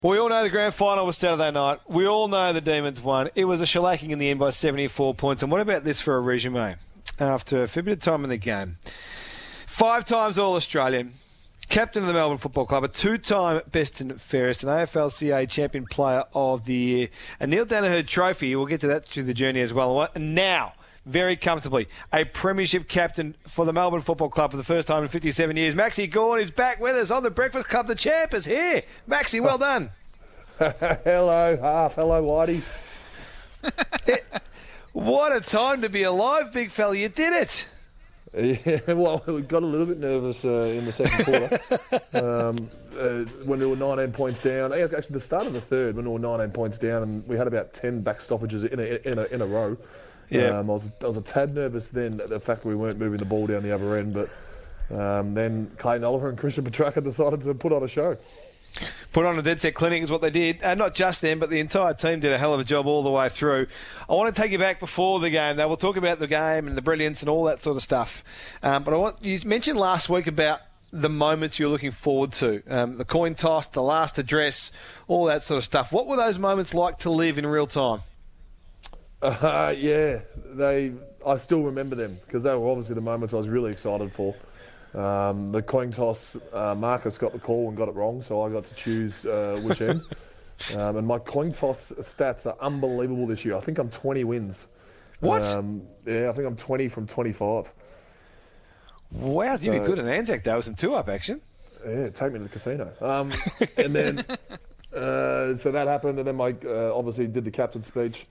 Well, we all know the grand final was Saturday night. We all know the Demons won. It was a shellacking in the end by 74 points. And what about this for a resume? After a fair bit of time in the game, 5 times All-Australian, captain of the Melbourne Football Club, a 2-time best and fairest, an AFLCA champion player of the year, a Neil Danaher trophy. We'll get to that through the journey as well. And now, very comfortably, a premiership captain for the Melbourne Football Club for the first time in 57 years. Maxie Gawn is back with us on the Breakfast Club. The champ is here. Maxie, well done. Hello, Half. Hello, Whitey. What a time to be alive, big fella. You did it. Yeah, well, we got a little bit nervous in the second quarter when there were 19 points down. Actually, the start of the third, when there were 19 points down, and we had about 10 back stoppages in a row. Yeah, I was a tad nervous then at the fact that we weren't moving the ball down the other end, but then Clayton Oliver and Christian Petrarca decided to put on a show. Put on a dead set clinic is what they did. And not just them, but the entire team did a hell of a job all the way through. I want to take you back before the game, though. We'll talk about the game and the brilliance and all that sort of stuff. But you mentioned last week about the moments you're looking forward to. The coin toss, the last address, all that sort of stuff. What were those moments like to live in real time? Yeah, I still remember them because they were obviously the moments I was really excited for. The coin toss, Marcus got the call and got it wrong, so I got to choose which end. And my coin toss stats are unbelievable this year. I think I'm 20 wins. What? Yeah, I think I'm 20 from 25. Wow, you'd be good in Anzac Day with some two-up action. Yeah, take me to the casino. And then, so that happened, and then Mike obviously did the captain's speech,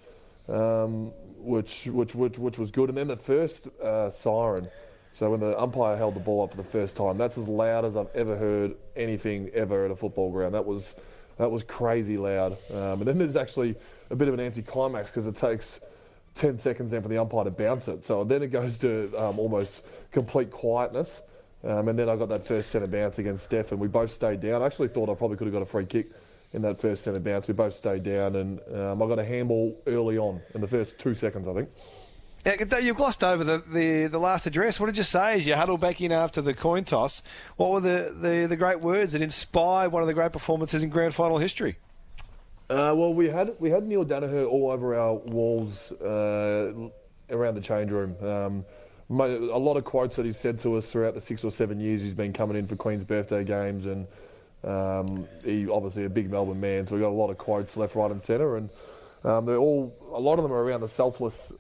which was good. And then the first siren. So when the umpire held the ball up for the first time, that's as loud as I've ever heard anything ever at a football ground. That was crazy loud. And then there's actually a bit of an anticlimax because it takes 10 seconds then for the umpire to bounce it. So then it goes to almost complete quietness. And then I got that first centre bounce against Steph, and we both stayed down. I actually thought I probably could have got a free kick in that first centre bounce. We both stayed down, and I got a handball early on in the first 2 seconds, I think. Yeah, you glossed over the last address. What did you say as you huddled back in after the coin toss? What were the great words that inspired one of the great performances in grand final history? Well, we had Neil Danaher all over our walls around the change room. A lot of quotes that he said to us throughout the 6 or 7 years he's been coming in for Queen's birthday games, and he obviously a big Melbourne man, so we got a lot of quotes left, right, and centre, and a lot of them are around the selfless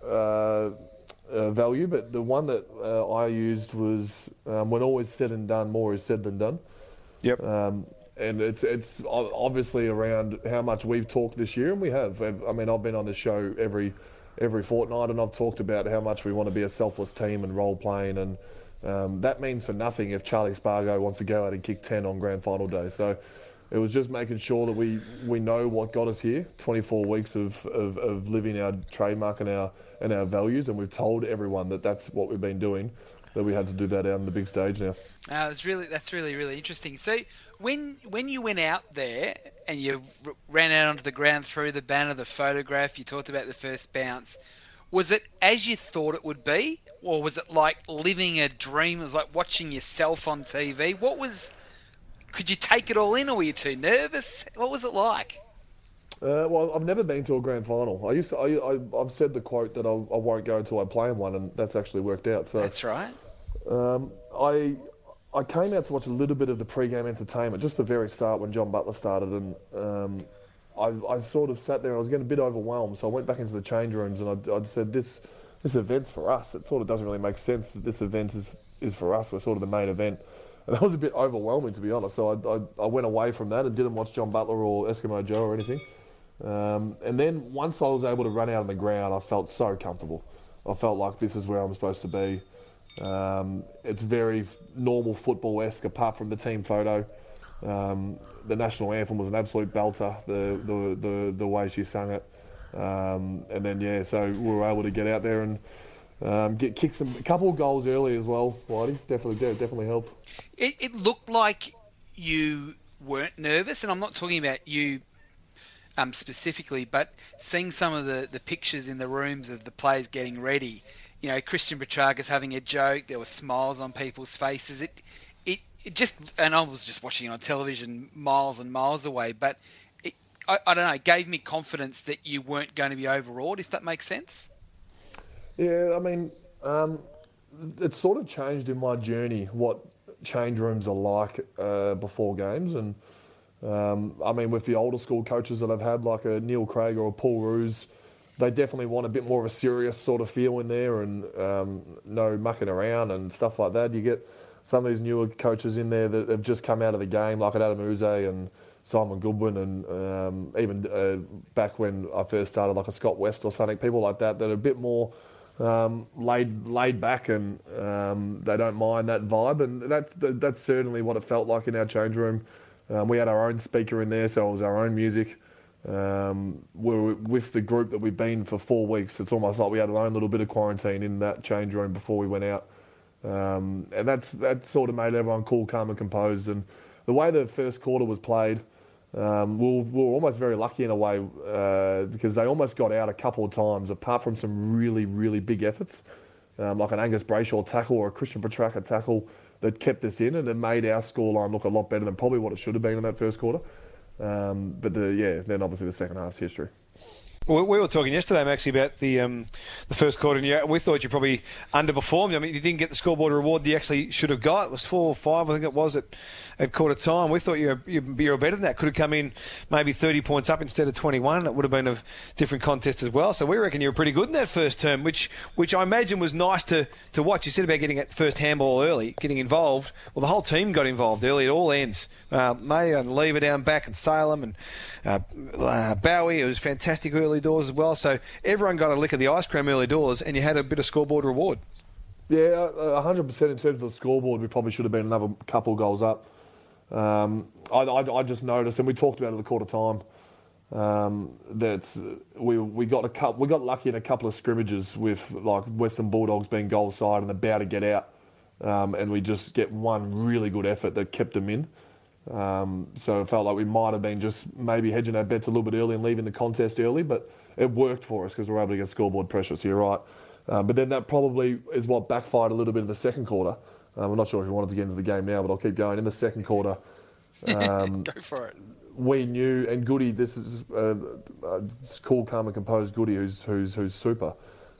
value, but the one that I used was when all is said and done, more is said than done. Yep. And it's obviously around how much we've talked this year, and we have. I mean, I've been on this show every fortnight, and I've talked about how much we want to be a selfless team and role playing, and that means for nothing if Charlie Spargo wants to go out and kick 10 on grand final day. So it was just making sure that we know what got us here, 24 weeks of living our trademark and our values, and we've told everyone that that's what we've been doing, that we had to do that out on the big stage now. That's really, really interesting. So when you went out there and you ran out onto the ground, through the banner, the photograph, you talked about the first bounce, was it as you thought it would be, or was it like living a dream? It was like watching yourself on TV. Could you take it all in, or were you too nervous? What was it like? Well, I've never been to a grand final. I've said the quote that I won't go until I play in one, and that's actually worked out. So that's right. I came out to watch a little bit of the pre-game entertainment, just the very start when John Butler started, and I sort of sat there. I was getting a bit overwhelmed, so I went back into the change rooms, and I said, "This event's for us. It sort of doesn't really make sense that this event is for us. We're sort of the main event." And that was a bit overwhelming, to be honest. So I went away from that and didn't watch John Butler or Eskimo Joe or anything. And then once I was able to run out on the ground, I felt so comfortable. I felt like this is where I'm supposed to be. It's very normal football-esque, apart from the team photo. The national anthem was an absolute belter, the way she sang it. And then, so we were able to get out there and kick a couple of goals early as well, Whitey. Definitely helped. It looked like you weren't nervous, and I'm not talking about you specifically, but seeing some of the pictures in the rooms of the players getting ready. You know, Christian Petrarca's having a joke. There were smiles on people's faces. It just, and I was just watching it on television miles and miles away, but I don't know, gave me confidence that you weren't going to be overawed, if that makes sense. Yeah, I mean, it's sort of changed in my journey what change rooms are like before games. And, I mean, with the older school coaches that I've had, like a Neil Craig or a Paul Roos, they definitely want a bit more of a serious sort of feel in there and no mucking around and stuff like that. You get some of these newer coaches in there that have just come out of the game, like Adam Uze and Simon Goodwin, and even back when I first started, like a Scott West or something, people like that are a bit more laid back and they don't mind that vibe. And that's certainly what it felt like in our change room. We had our own speaker in there, so it was our own music. We're with the group that we've been for 4 weeks. It's almost like we had our own little bit of quarantine in that change room before we went out. And that sort of made everyone cool, calm and composed. And the way the first quarter was played, we were almost very lucky in a way because they almost got out a couple of times, apart from some really, really big efforts, like an Angus Brayshaw tackle or a Christian Petrarca tackle that kept us in, and it made our scoreline look a lot better than probably what it should have been in that first quarter. But then obviously the second half's history. We were talking yesterday, Maxie, about the first quarter, and we thought you probably underperformed. I mean, you didn't get the scoreboard reward you actually should have got. It was 4 or 5, I think it was, at quarter time. We thought you were better than that. Could have come in maybe 30 points up instead of 21. It would have been a different contest as well. So we reckon you were pretty good in that first term, which I imagine was nice to watch. You said about getting that first handball early, getting involved. Well, the whole team got involved early at all ends. May and Lever down back and Salem and Bowie. It was fantastic early doors as well. So everyone got a lick of the ice cream early doors, and you had a bit of scoreboard reward. Yeah, 100% in terms of the scoreboard. We probably should have been another couple goals up. I just noticed, and we talked about it at the quarter time, that we got lucky in a couple of scrimmages with like Western Bulldogs being goal side and about to get out, and we just get one really good effort that kept them in. So it felt like we might have been just maybe hedging our bets a little bit early and leaving the contest early, but it worked for us because we were able to get scoreboard pressure, so you're right. But then that probably is what backfired a little bit in the second quarter. I'm not sure if you wanted to get into the game now, but I'll keep going. In the second quarter, go for it. We knew, and Goody, this is cool, calm and composed Goody, who's super.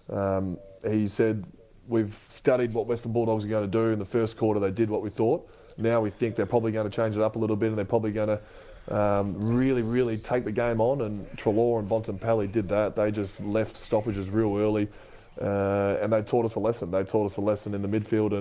He said, we've studied what Western Bulldogs are going to do. In the first quarter, they did what we thought. Now we think they're probably going to change it up a little bit, and they're probably going to really, really take the game on. And Treloar and Bontempelli did that. They just left stoppages real early, and they taught us a lesson. They taught us a lesson in the midfield,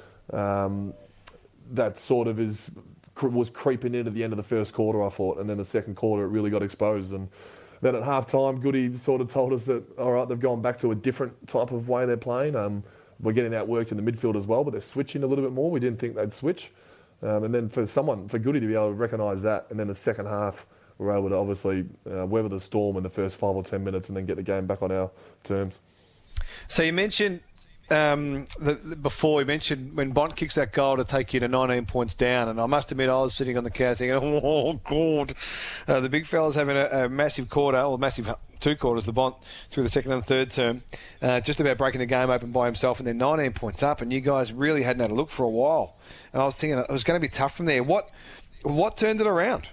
and that sort of was creeping in at the end of the first quarter, I thought. And then the second quarter, it really got exposed. And then at half-time, Goody sort of told us that, all right, they've gone back to a different type of way they're playing. We're getting outworked in the midfield as well, but they're switching a little bit more. We didn't think they'd switch. And then for Goody to be able to recognise that, and then the second half, we're able to obviously weather the storm in the first 5 or 10 minutes and then get the game back on our terms. So you mentioned before, you mentioned when Bont kicks that goal to take you to 19 points down, and I must admit I was sitting on the couch thinking, oh, God, the big fella's having a massive quarter, or massive 2 quarters, the Bont, through the second and third term, just about breaking the game open by himself, and then 19 points up, and you guys really hadn't had a look for a while. And I was thinking it was going to be tough from there. What turned it around?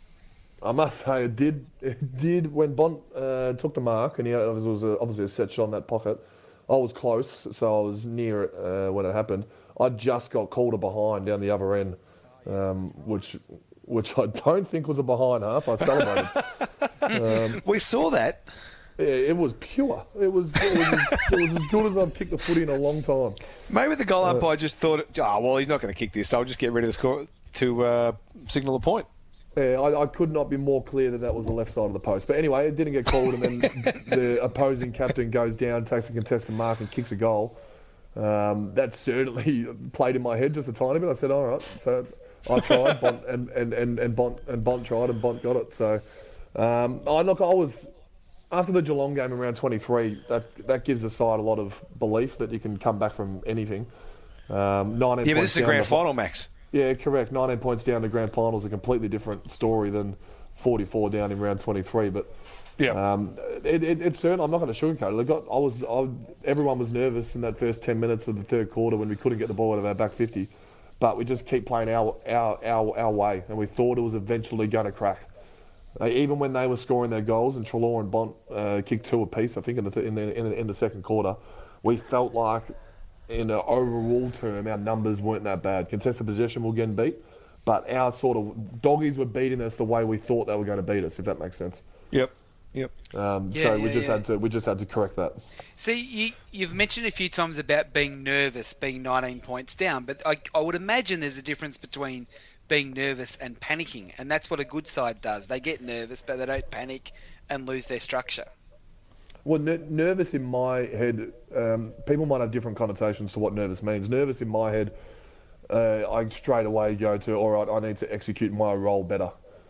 I must say it did when Bont took the mark, and it was obviously a set shot on that pocket. I was close, so I was near it when it happened. I just got called a behind down the other end, which I don't think was a behind half. I celebrated. We saw that. Yeah, it was pure. It was as good as I've kicked the footy in a long time. Maybe the goal umpire just thought, well, he's not going to kick this, so I'll just get rid of the score to signal a point. Yeah, I could not be more clear that was the left side of the post. But anyway, it didn't get called, and then the opposing captain goes down, takes a contested mark and kicks a goal. That certainly played in my head just a tiny bit. I said, all right. So I tried, Bont, and Bont tried, and Bont got it. So, I was, after the Geelong game in round 23, that gives the side a lot of belief that you can come back from anything. 19 but this is the grand final, Max. Yeah, correct. 19 points down to grand final is a completely different story than 44 down in round 23. But yeah, it's certain. I'm not going to sugarcoat it. Everyone was nervous in that first 10 minutes of the third quarter when we couldn't get the ball out of our back 50. But we just keep playing our way, and we thought it was eventually going to crack. Even when they were scoring their goals and Treloar and Bont kicked 2 apiece, I think in the second quarter, we felt like in an overall term our numbers weren't that bad. Contested possession were getting beat, but our sort of doggies were beating us the way we thought they were going to beat us, if that makes sense. Yep. We just had to correct that. See, you've mentioned a few times about being nervous, being 19 points down, but I would imagine there's a difference between being nervous and panicking, and that's what a good side does. They get nervous, but they don't panic and lose their structure. Well, nervous in my head, people might have different connotations to what nervous means. Nervous in my head, I straight away go to, all right, I need to execute my role better.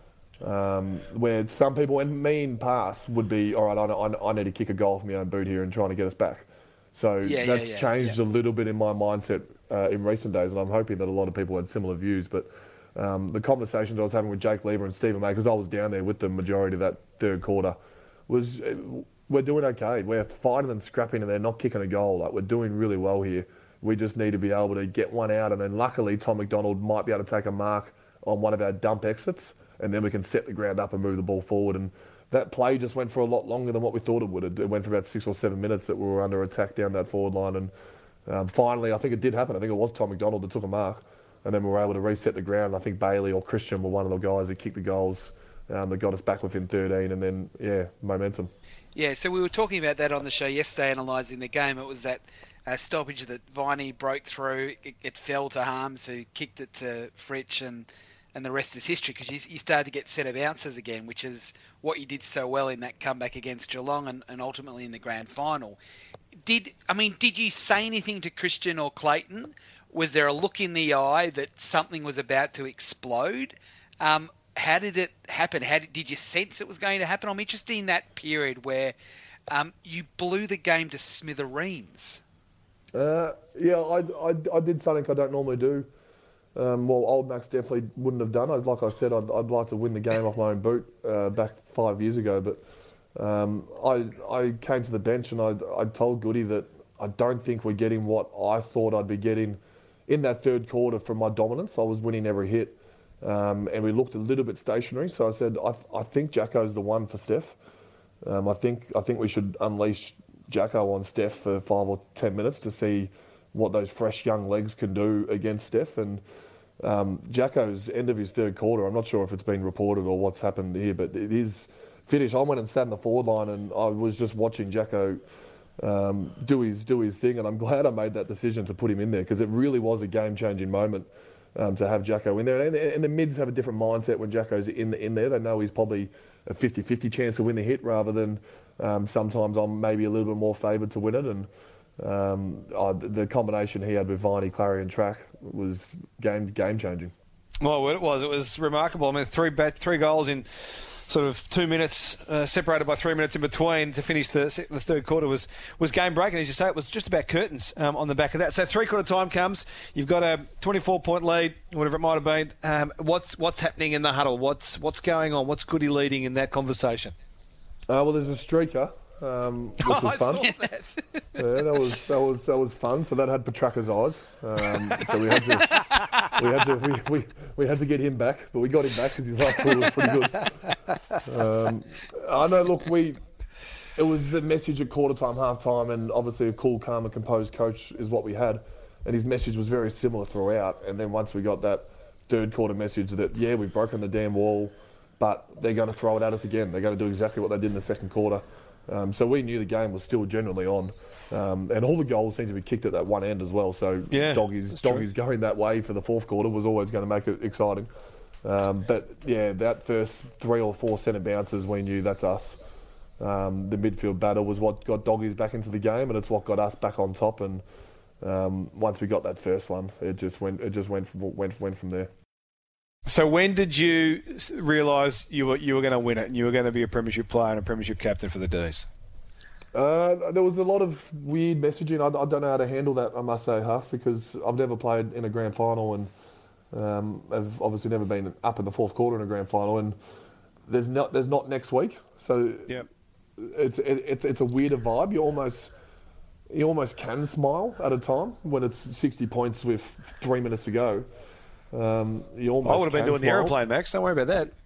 Where some people, and me in past, would be, all right, I need to kick a goal from my own boot here and trying to get us back. So that's changed a little bit in my mindset in recent days, and I'm hoping that a lot of people had similar views. But the conversations I was having with Jake Lever and Stephen May, because I was down there with the majority of that third quarter, was we're doing okay. We're fighting and scrapping, and they're not kicking a goal. Like, we're doing really well here. We just need to be able to get one out, and then luckily Tom McDonald might be able to take a mark on one of our dump exits, and then we can set the ground up and move the ball forward. And that play just went for a lot longer than what we thought it would. It went for about 6 or 7 minutes that we were under attack down that forward line. And finally, I think it did happen. I think it was Tom McDonald that took a mark, and then we were able to reset the ground. I think Bailey or Christian were one of the guys that kicked the goals that got us back within 13, and then, momentum. Yeah, so we were talking about that on the show yesterday, analysing the game. It was that stoppage that Viney broke through. It fell to Harms, who kicked it to Fritsch, and the rest is history, because you started to get set of bounces again, which is what you did so well in that comeback against Geelong and ultimately in the grand final. Did you say anything to Christian or Clayton? Was there a look in the eye that something was about to explode? How did it happen? Did you sense it was going to happen? I'm interested in that period where you blew the game to smithereens. I did something I don't normally do. Old Max definitely wouldn't have done. Like I said, I'd like to win the game off my own boot back 5 years ago. But I came to the bench and I told Goody that I don't think we're getting what I thought I'd be getting in that third quarter from my dominance. I was winning every hit. And we looked a little bit stationary. So I said, I think Jacko's the one for Steph. I think we should unleash Jacko on Steph for 5 or 10 minutes to see what those fresh young legs can do against Steph. And Jacko's end of his third quarter, I'm not sure if it's been reported or what's happened here, but it is finished. I went and sat in the forward line and I was just watching Jacko do his thing, and I'm glad I made that decision to put him in there, because it really was a game-changing moment to have Jacko in there. And the mids have a different mindset when Jacko's in there. They know he's probably a 50-50 chance to win the hit, rather than sometimes I'm maybe a little bit more favoured to win it. And the combination he had with Viney, Clary and Track was game-changing. Well, it was remarkable. I mean, three goals in sort of 2 minutes, separated by 3 minutes in between to finish the third quarter was game breaking. As you say, it was just about curtains on the back of that. So three-quarter time comes. You've got a 24-point lead, whatever it might have been. What's happening in the huddle? What's going on? What's Goody leading in that conversation? Well, there's a streaker, which was fun. I saw that. Yeah, that was fun. So that had Petraka's eyes. So we had to get him back, but we got him back because his last call was pretty good. I know. Look, it was the message at quarter time, half time, and obviously a cool, calm, and composed coach is what we had, and his message was very similar throughout. And then once we got that third quarter message that we've broken the damn wall, but they're going to throw it at us again. They're going to do exactly what they did in the second quarter. So we knew the game was still generally on. And all the goals seemed to be kicked at that one end as well. So doggies going that way for the fourth quarter was always going to make it exciting. That first 3 or 4 centre bounces, we knew that's us. The midfield battle was what got doggies back into the game, and it's what got us back on top. And once we got that first one, it just went from there. So when did you realise you were going to win it and you were going to be a premiership player and a premiership captain for the D's? There was a lot of weird messaging. I don't know how to handle that, I must say, Huff, because I've never played in a grand final and I've obviously never been up in the fourth quarter in a grand final. And there's not next week, so it's a weirder vibe. You almost can smile at a time when it's 60 points with 3 minutes to go. I would have been doing the aeroplane, Max. Don't worry about that.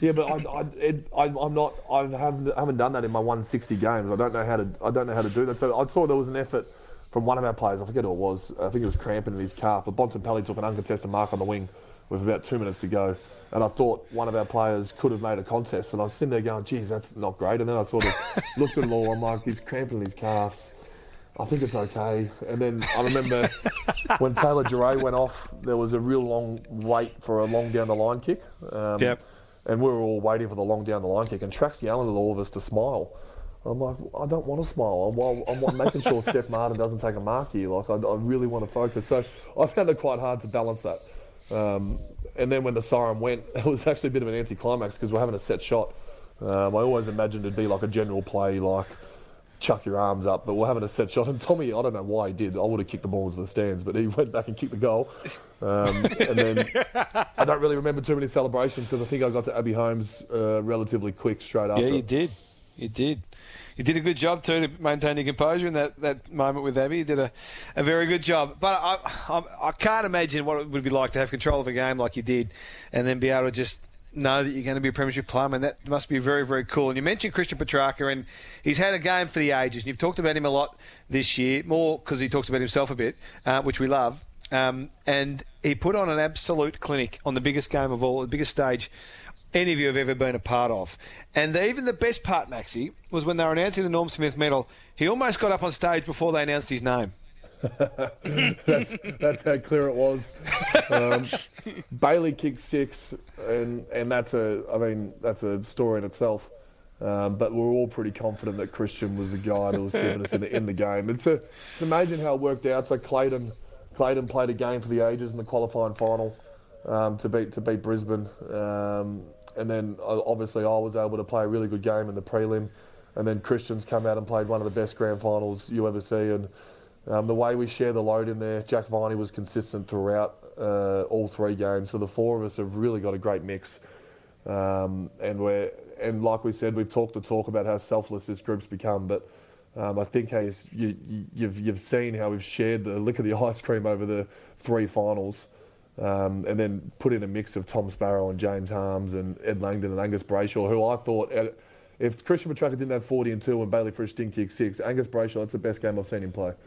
Yeah, but I'm not. I haven't done that in my 160 games. I don't know how to do that. So I saw there was an effort from one of our players. I forget who it was. I think it was cramping in his calf. But Bontempelli took an uncontested mark on the wing with about 2 minutes to go. And I thought one of our players could have made a contest. And I was sitting there going, geez, that's not great. And then I sort of looked at Law. I'm like, he's cramping in his calves. I think it's okay. And then I remember when Taylor Duray went off, there was a real long wait for a long down the line kick. Yep. And we were all waiting for the long down the line kick. And Track's yelling at all of us to smile. I'm like, I don't want to smile. I'm making sure Steph Martin doesn't take a mark here. Like, I really want to focus. So I found it quite hard to balance that. And then when the siren went, it was actually a bit of an anticlimax because we're having a set shot. I always imagined it'd be like a general play, like chuck your arms up, but we're having a set shot. And Tommy, I don't know why he did. I would have kicked the ball into the stands, but he went back and kicked the goal. And then I don't really remember too many celebrations because I think I got to Abbey Holmes relatively quick straight after. Yeah, you did. You did a good job too to maintain your composure in that moment with Abbey. You did a very good job. But I can't imagine what it would be like to have control of a game like you did and then be able to just know that you're going to be a premiership player. And that must be very, very cool. And you mentioned Christian Petrarca, and he's had a game for the ages. And you've talked about him a lot this year, more because he talks about himself a bit, which we love. And he put on an absolute clinic on the biggest game of all, the biggest stage any of you have ever been a part of. And even the best part, Maxie, was when they were announcing the Norm Smith medal, he almost got up on stage before they announced his name. that's how clear it was. Bailey kicked 6, and that's a story in itself. But we're all pretty confident that Christian was the guy that was giving us in the game. It's amazing how it worked out. So Clayton played a game for the ages in the qualifying final to beat Brisbane. And then obviously I was able to play a really good game in the prelim. And then Christian's come out and played one of the best grand finals you ever see. And the way we share the load in there, Jack Viney was consistent throughout all 3 games. So the 4 of us have really got a great mix. And like we said, we've talked the talk about how selfless this group's become. But I think you've seen how we've shared the lick of the ice cream over the 3 finals. And then put in a mix of Tom Sparrow and James Harms and Ed Langdon and Angus Brayshaw, who I thought, if Christian Petrarca didn't have 40 and 2 and Bailey Frisch didn't kick 6, Angus Brayshaw, that's the best game I've seen him play.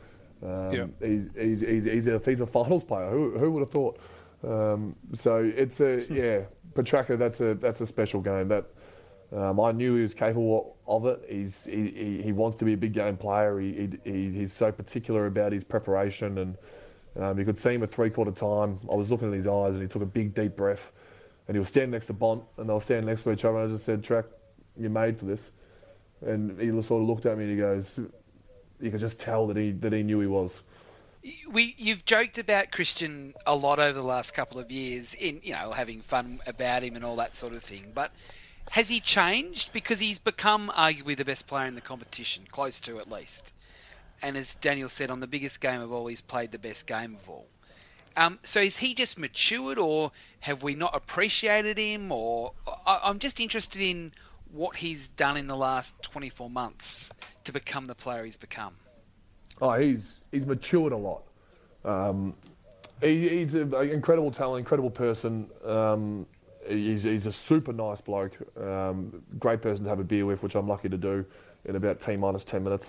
He's a finals player. Who would have thought? So it's Petrarca. That's a special game. That I knew he was capable of it. He wants to be a big game player. He's so particular about his preparation and. You could see him at 3/4 time. I was looking at his eyes and he took a big, deep breath. And he was standing next to Bont and they were standing next to each other. And I just said, Track, you're made for this. And he sort of looked at me and he goes, you could just tell that he knew he was. You've joked about Christian a lot over the last couple of years in, having fun about him and all that sort of thing. But has he changed? Because he's become arguably the best player in the competition, close to at least. And as Daniel said, on the biggest game of all, he's played the best game of all. So is he just matured, or have we not appreciated him? Or I'm just interested in what he's done in the last 24 months to become the player he's become. Oh, he's matured a lot. He's an incredible talent, incredible person. He's a super nice bloke. Great person to have a beer with, which I'm lucky to do in about T-minus 10 minutes.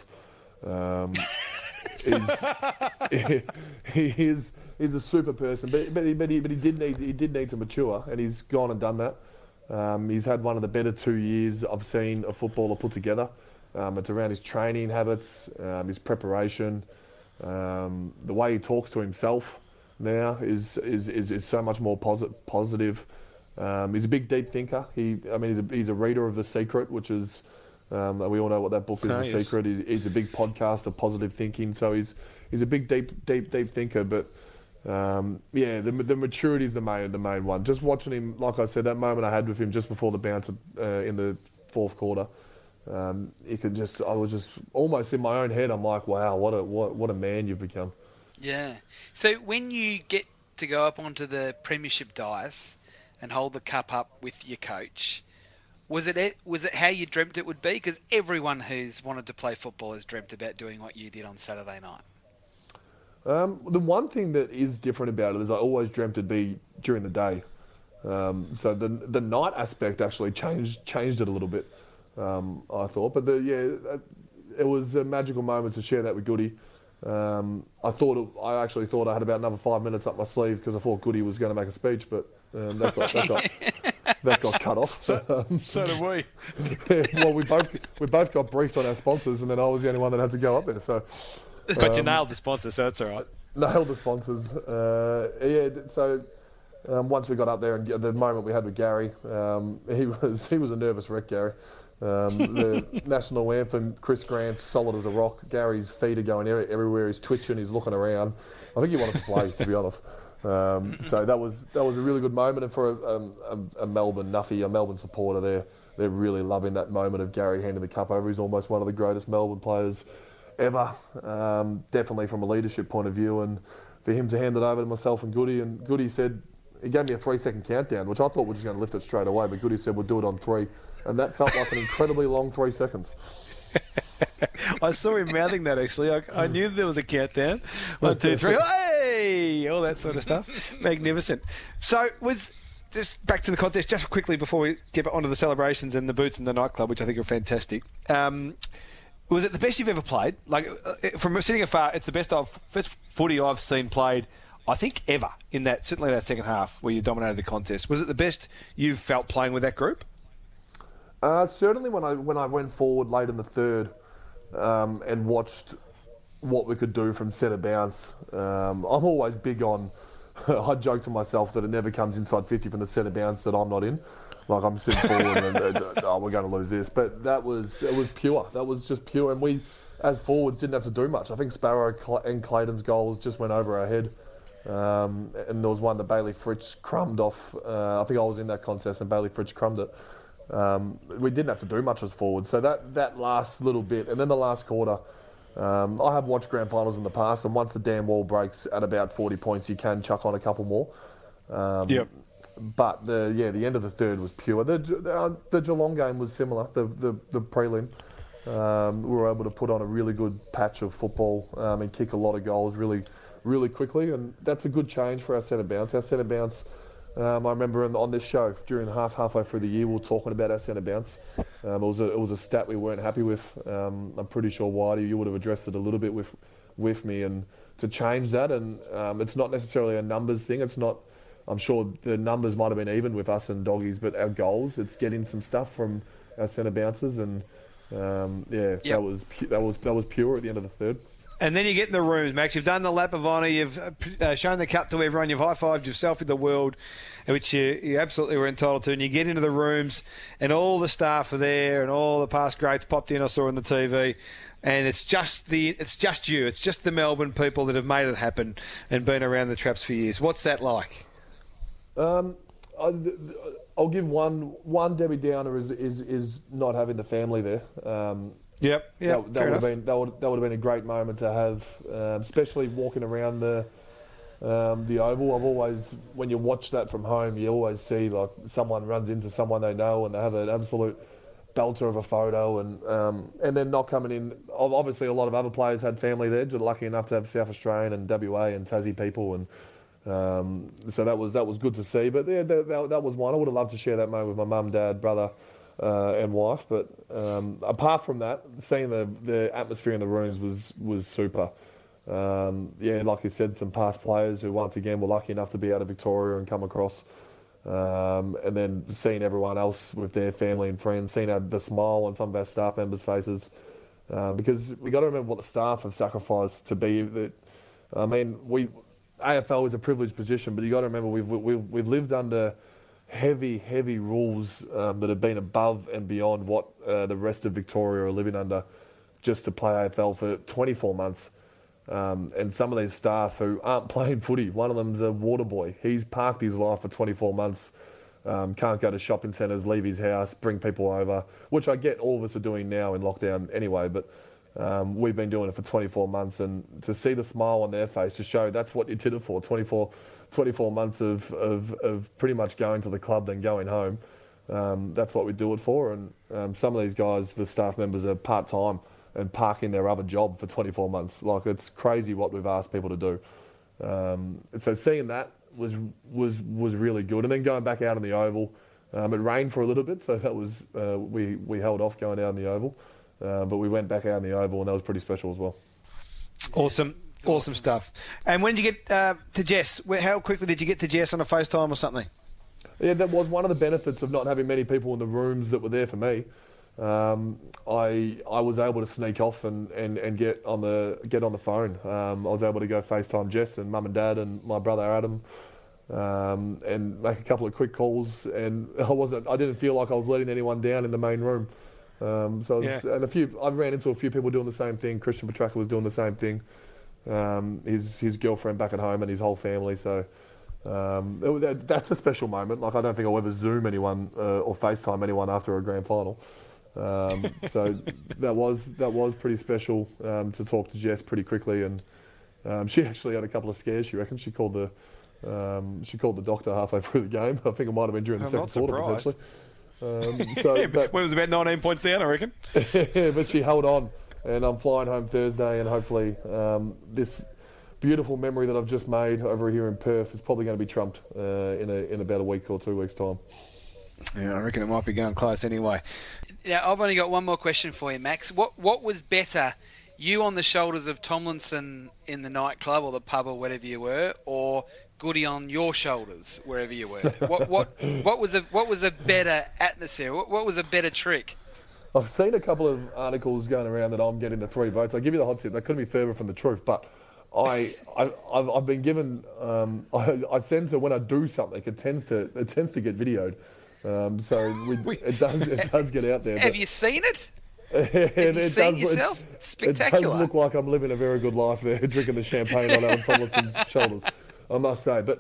He's a super person, but he did need to mature, and he's gone and done that. He's had one of the better 2 years I've seen a footballer put together. It's around his training habits, his preparation, the way he talks to himself now is so much more positive. He's a big, deep thinker. He's a reader of The Secret, which is. We all know what that book is, The Secret. He's a big podcast of positive thinking, so he's a big, deep thinker. But the maturity is the main one. Just watching him, like I said, that moment I had with him just before the bounce in the 4th quarter, I was just almost in my own head. I'm like, wow, what a man you've become. Yeah. So when you get to go up onto the premiership dais and hold the cup up with your coach. Was it how you dreamt it would be? Because everyone who's wanted to play football has dreamt about doing what you did on Saturday night. The one thing that is different about it is I always dreamt it'd be during the day. So the night aspect actually changed it a little bit, I thought. But it was a magical moment to share that with Goody. I actually thought I had about another 5 minutes up my sleeve because I thought Goody was going to make a speech, but that got cut off. So did we. Well, we both got briefed on our sponsors, and then I was the only one that had to go up there. So, but you nailed the sponsor, so that's all right. Nailed the sponsors. So once we got up there, and the moment we had with Gary, he was a nervous wreck, Gary. The national anthem, Chris Grant's solid as a rock. Gary's feet are going everywhere. He's twitching. He's looking around. I think he wanted to play, to be honest. So that was a really good moment, and for a Melbourne Nuffy, a Melbourne supporter, they're really loving that moment of Gary handing the cup over. He's almost one of the greatest Melbourne players ever, definitely from a leadership point of view. And for him to hand it over to myself and Goody, and Goody said he gave me a 3-second countdown, which I thought we were just going to lift it straight away, but Goody said we'll do it on 3, and that felt like an incredibly long 3 seconds. I saw him mouthing that actually. I knew there was a countdown. 1, 2, 3. Hey! All that sort of stuff. Magnificent. So just back to the contest just quickly before we get onto the celebrations and the boots and the nightclub, which I think are fantastic. Was it the best you've ever played? Like from sitting afar, it's the best footy I've seen played, I think, ever in certainly that second half where you dominated the contest. Was it the best you've felt playing with that group? Certainly when I went forward late in the third and watched what we could do from centre bounce. I'm always big on. I joke to myself that it never comes inside 50 from the centre bounce that I'm not in. Like I'm sitting forward and we're going to lose this. But it was pure. That was just pure. And we, as forwards, didn't have to do much. I think Sparrow and Clayton's goals just went over our head. And there was one that Bailey Fritsch crumbed off. I think I was in that contest and Bailey Fritsch crumbed it. We didn't have to do much as forwards. So that last little bit, and then the last quarter, I have watched grand finals in the past, and once the damn wall breaks at about 40 points, you can chuck on a couple more. Yep. But the end of the third was pure. The Geelong game was similar. The prelim, we were able to put on a really good patch of football and kick a lot of goals really, really quickly, and that's a good change for our centre bounce. Our centre bounce. I remember on this show during halfway through the year, we were talking about our centre bounce. It was a stat we weren't happy with. I'm pretty sure Whitey, you would have addressed it a little bit with me, and to change that, and it's not necessarily a numbers thing. It's not. I'm sure the numbers might have been even with us and Doggies, but our goals, it's getting some stuff from our centre bounces, and that was pure at the end of the third. And then you get in the rooms, Max. You've done the lap of honour. You've shown the cup to everyone. You've high-fived yourself in the world, which you absolutely were entitled to. And you get into the rooms, and all the staff are there, and all the past greats popped in. I saw on the TV, and it's just you. It's just the Melbourne people that have made it happen and been around the traps for years. What's that like? I'll give one Debbie Downer is not having the family there. Yep. That would have been a great moment to have, especially walking around the oval. I've always, when you watch that from home, you always see like someone runs into someone they know and they have an absolute belter of a photo, and then not coming in. Obviously, a lot of other players had family there. Lucky enough to have South Australian and WA and Tassie people, and so that was good to see. But yeah, that was one. I would have loved to share that moment with my mum, dad, brother. And wife, but apart from that, seeing the atmosphere in the rooms was super. Like you said, some past players who once again were lucky enough to be out of Victoria and come across, and then seeing everyone else with their family and friends, seeing the smile on some of our staff members' faces, because we got to remember what the staff have sacrificed to be. That AFL is a privileged position, but you got to remember we've lived under heavy rules that have been above and beyond what the rest of Victoria are living under just to play AFL for 24 months. And some of these staff who aren't playing footy, one of them's a water boy. He's parked his life for 24 months, can't go to shopping centres, leave his house, bring people over, which I get all of us are doing now in lockdown anyway, but we've been doing it for 24 months, and to see the smile on their face to show that's what you did it for, 24 months of pretty much going to the club then going home. That's what we do it for, and some of these guys, the staff members, are part-time and parking their other job for 24 months. Like, it's crazy what we've asked people to do. So seeing that was really good. And then going back out in the Oval, it rained for a little bit, so that was we held off going out in the Oval, but we went back out in the Oval, and that was pretty special as well. Awesome stuff. And when did you get to Jess? How quickly did you get to Jess on a FaceTime or something? Yeah, that was one of the benefits of not having many people in the rooms that were there for me. I was able to sneak off and get on the phone. I was able to go FaceTime Jess and Mum and Dad and my brother Adam, and make a couple of quick calls. And I didn't feel like I was letting anyone down in the main room. And I ran into a few people doing the same thing. Christian Petracca was doing the same thing. His girlfriend back at home and his whole family. So. That's a special moment. Like, I don't think I'll ever Zoom anyone or FaceTime anyone after a grand final. So that was pretty special to talk to Jess pretty quickly, and she actually had a couple of scares. She reckons she called the doctor halfway through the game. I think it might have been during the second quarter potentially. It was about 19 points down, I reckon. But she held on, and I'm flying home Thursday, and hopefully this beautiful memory that I've just made over here in Perth is probably going to be trumped in about a week or 2 weeks' time. Yeah, I reckon it might be going close anyway. Now, I've only got one more question for you, Max. What was better, you on the shoulders of Tomlinson in the nightclub or the pub or whatever you were, or Goody on your shoulders wherever you were? What was a better atmosphere? What was a better trick? I've seen a couple of articles going around that I'm getting the 3 votes. I'll give you the hot tip. That couldn't be further from the truth, but I've been given. I tend to, when I do something, it tends to get videoed. It does get out there. Have you seen it? Have you seen yourself? It's spectacular. It does look like I'm living a very good life there, drinking the champagne on Alan Tomlinson's shoulders, I must say. But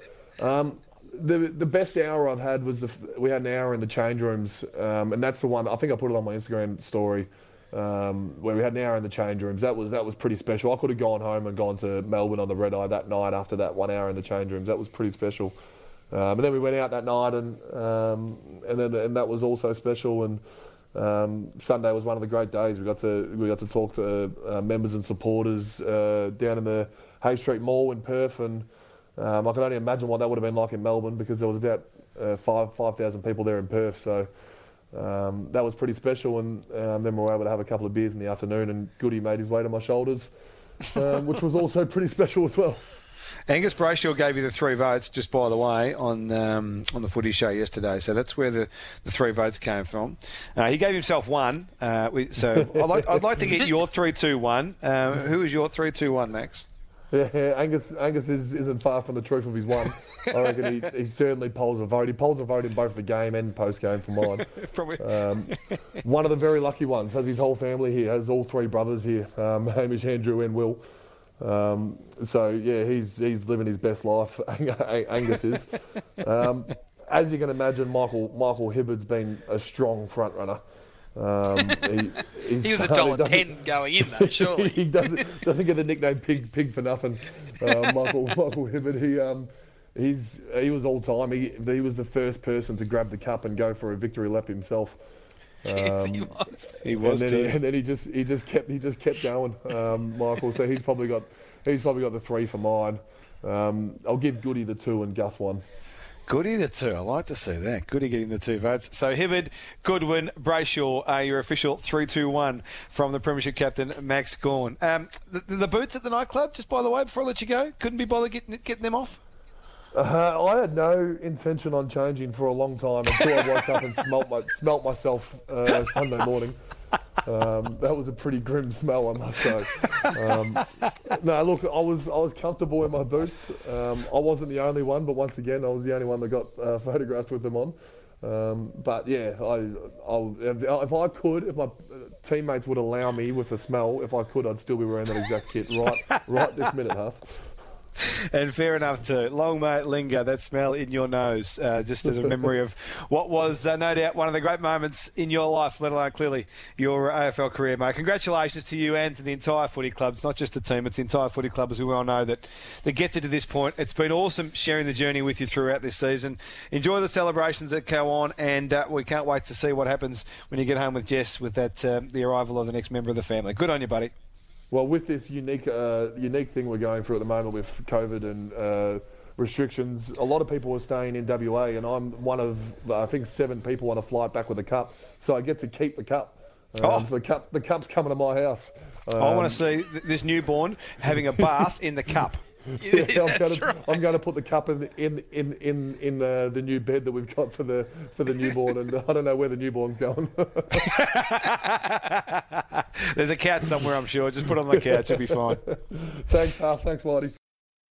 the best hour I've had was we had an hour in the change rooms, and that's the one. I think I put it on my Instagram story. Where we had an hour in the change rooms. That was pretty special. I could have gone home and gone to Melbourne on the red eye that night after that 1 hour in the change rooms. That was pretty special. And then we went out that night, and that was also special. And Sunday was one of the great days. We got to talk to members and supporters down in the Hay Street Mall in Perth, and I can only imagine what that would have been like in Melbourne, because there was about 5,000 people there in Perth. So. That was pretty special, and then we were able to have a couple of beers in the afternoon, and Goody made his way to my shoulders, which was also pretty special as well. Angus Brayshaw gave you the 3 votes, just by the way, on the Footy Show yesterday. So that's where the 3 votes came from. He gave himself 1. So I'd like to get your 3-2-1. Who is your 3-2-1, Max? Yeah, Angus isn't far from the truth of his 1. I reckon he certainly polls a vote. He polls a vote in both the game and post-game for mine. Probably. One of the very lucky ones. Has his whole family here. Has all 3 brothers here. Hamish, Andrew and Will. So, yeah, he's living his best life. Angus is. As you can imagine, Michael Hibberd's been a strong front runner. He was $1.10 going in though, surely. He doesn't get the nickname Pig for nothing. Michael Hibberd, he was all time. He was the first person to grab the cup and go for a victory lap himself. He was. And then he just kept going, Michael. So he's probably got the 3 for mine. I'll give Goody the 2 and Gus 1. Goody the 2. I like to see that. Goody getting the 2 votes. So Hibberd, Goodwin, Brayshaw, your official 3-2-1 from the Premiership captain, Max Gawn. The boots at the nightclub, just by the way, before I let you go, couldn't be bothered getting them off? I had no intention on changing for a long time until I woke up and smelt myself Sunday morning. That was a pretty grim smell, I must say. No, look, I was comfortable in my boots. I wasn't the only one, but once again, I was the only one that got photographed with them on. But yeah, if my teammates would allow me with the smell, if I could, I'd still be wearing that exact kit right this minute, Huff. And fair enough too. Long may it linger, that smell in your nose, just as a memory of what was no doubt one of the great moments in your life, let alone clearly your AFL career, mate. Congratulations to you and to the entire footy club. It's not just the team, it's the entire footy club, as we well know, that gets it to this point. It's been awesome sharing the journey with you throughout this season. Enjoy the celebrations that go on, and we can't wait to see what happens when you get home with Jess with that the arrival of the next member of the family. Good on you, buddy. Well, with this unique thing we're going through at the moment with COVID and restrictions, a lot of people are staying in WA, and I'm one of, I think, 7 people on a flight back with a cup. So I get to keep the cup. So the cup's coming to my house. I want to see this newborn having a bath in the cup. Yeah, I'm going to put the cup in the new bed that we've got for the newborn, and I don't know where the newborn's going. There's a couch somewhere, I'm sure. Just put it on the couch, it'll be fine. Thanks, Half. Thanks, Whitey.